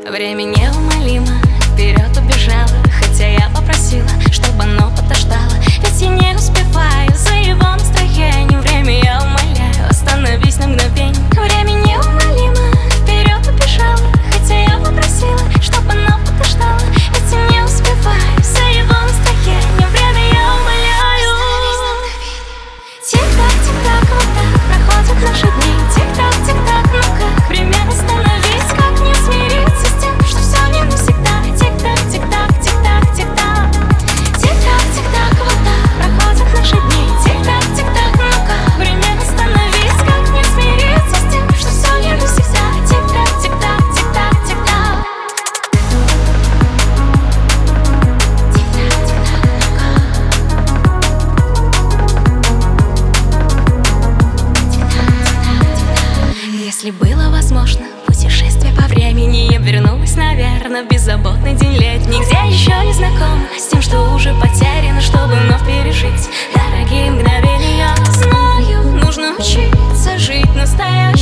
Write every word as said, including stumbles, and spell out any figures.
Время неумолимо вперед убежало, хотя я попросила, чтобы оно подождало. Ведь я не успеваю за его настроением. Время, я умоляю, остановись на мгновенье. Время неумолимо вперед убежало, хотя я попросила, чтобы оно подождало. Ведь я не успеваю за его настроением. Время, я умоляю. Тик-так, тик-так, вот так проходят наши дни. Тик-так, тик-так, ну как время остановить, как не смириться с тем, что все не навсегда. Тик-так, тик-так, тик-так, тик-так. Тик-так, тик-так, вот так проходят наши дни. Тик-так, тик-так, ну как время остановить, как не смириться с тем, что все не навсегда. Тик-так, тик-так, тик-так, тик-так. Если было возможно путешествие по времени, я вернулась, наверное, в беззаботный день летний, где еще не знакома с тем, что уже потеряно, чтобы вновь пережить дорогие мгновения. Знаю, нужно учиться жить настоящим.